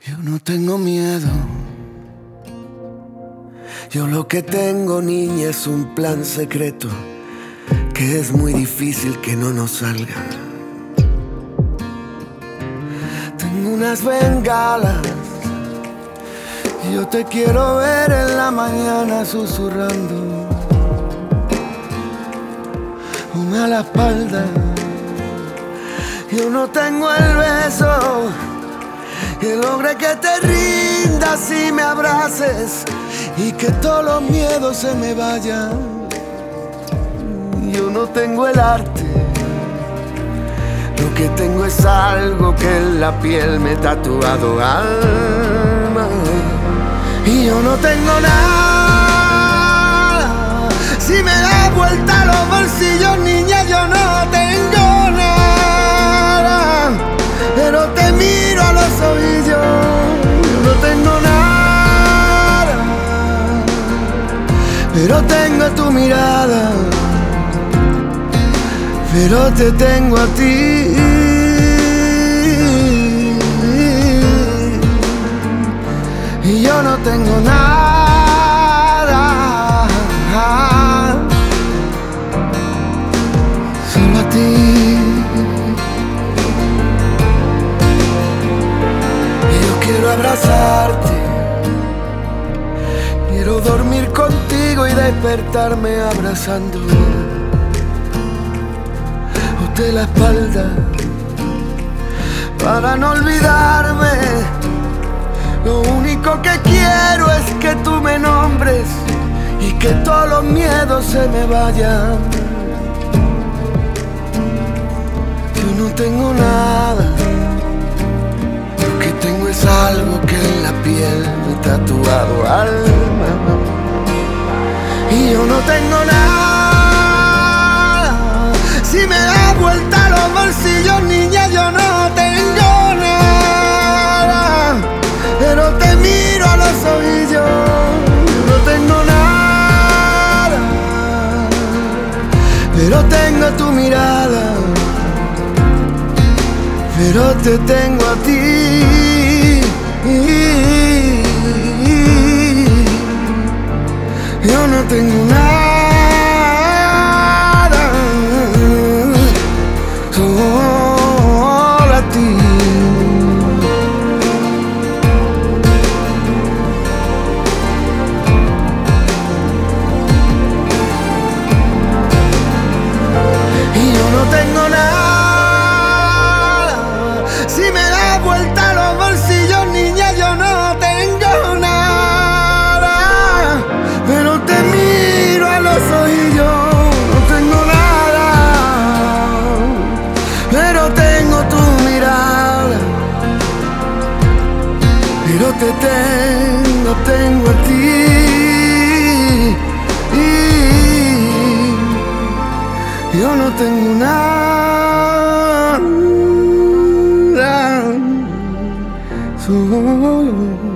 Yo no tengo miedo. Yo lo que tengo, niña, es un plan secreto que es muy difícil que no nos salga. Tengo unas bengalas y yo te quiero ver en la mañana susurrando a la espalda. Yo no tengo el beso que logre que te rindas y me abraces y que todos los miedos se me vayan. Yo no tengo el arte, lo que tengo es algo que en la piel me he tatuado alma. Y yo no tengo nada, si me das vuelta los bolsillos, niña, yo no tengo nada, pero te miro a los ojillos. Yo no tengo nada, pero tengo tu mirada, pero te tengo a ti. Y yo no tengo nada, solo a ti. Y yo quiero abrazarte, quiero dormir contigo y despertarme abrazándote de la espalda, para no olvidarme. Lo único que quiero es que tú me nombres y que todos los miedos se me vayan. Yo no tengo nada, lo que tengo es algo que en la piel me he tatuado alma. Y yo no tengo nada, si me das vuelta los bolsillos, niña, yo no tengo nada, pero te miro a los ojillos. Yo no tengo nada, pero tengo tu mirada, pero te tengo a ti. Yo no tengo nada, solo a ti. Y yo no tengo nada, si me das vuelta los bolsillos, niña, yo no tengo nada, pero te miro a los ojillos. No tengo nada, pero tengo tu mirada, pero te tengo a ti. Yo no tengo nada, solo